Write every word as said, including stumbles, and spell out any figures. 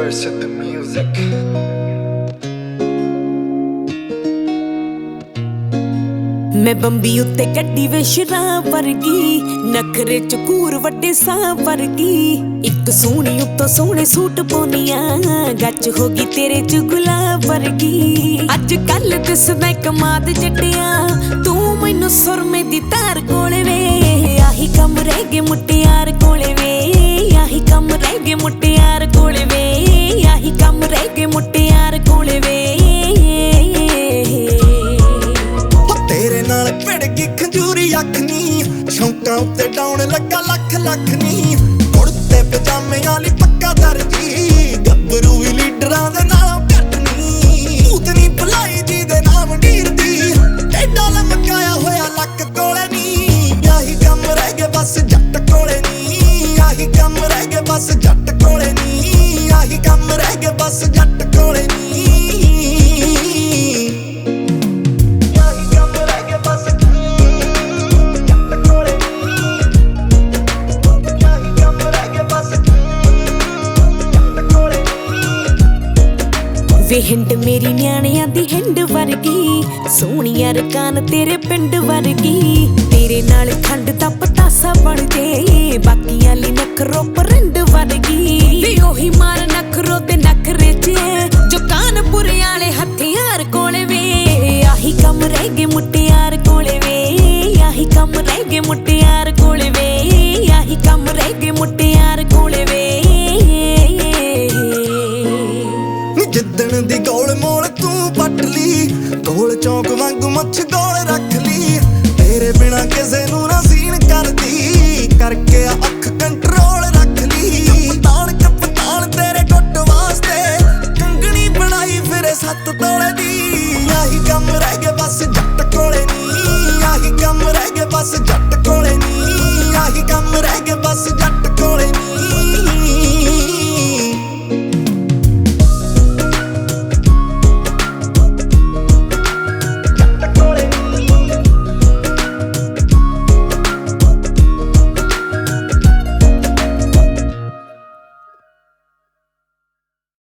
Curse at the music. मैं बंबी उत्ते गड्डी वे शराब वर्गी नखरे चकूर वड्डे सां वर्गी इक सोहनी उत्तों सोहने सूट पाउनियां गच होगी तेरे च गुलाब वर्गी अज कल दिसदा कमाद जट्टिया तू मैनू सुरमे दी तार कोले वे आही कम रह गए मुटियार कोले वे आही कम रह गए मुटियार कोले वे आही कम रह गए मुटियार कोले वे तेरे नाल भिड़गी खंजूरी अख नी शौकां उत्ते डाउन लगा लख लख नी कुर्ते पजामे वाली पक्का दर्जी गब्बरू भी लीडरां दे नालों घट नी भूतनी भलाई जी दे नाम ढीरदी एडा लमकाया होया लक कोले नी आही कम रह गए बस जट कोले नी आही कम रह गए बस जट कोले नी आही कम रह गए बस जट कोले नी वे हिंड मेरी न्याणियां दी हिंड वर्गी सोहणिया रकान तेरे पिंड वर्गी तेरे नाल खंड दा पतासा बन जे बाकियां ली नखरो परिंड वर्गी वे ओही मार नखरो ते नखरे च जो कानपुर आले हथियार कोले वे आही कम रह गए मुटियार कोले वे आही कम रह गए मुटियार कोले वे आही कम रह गए मुटियार कोले वे जिद्दन दी गोल मोल तू पट ली गोल चौक वांगू मछ गोल रख ली तेरे बिना किसे नू ना सीन करदी करके अख कंट्रोल रख ली कप्तान कप्तान तेरे गुट वास्ते कंगनी बनाई फिरे सत्त तोले दी आही कम रह गए बस जट कोले नी आही कम रह गए बस जट कोले नी आही कम रह गए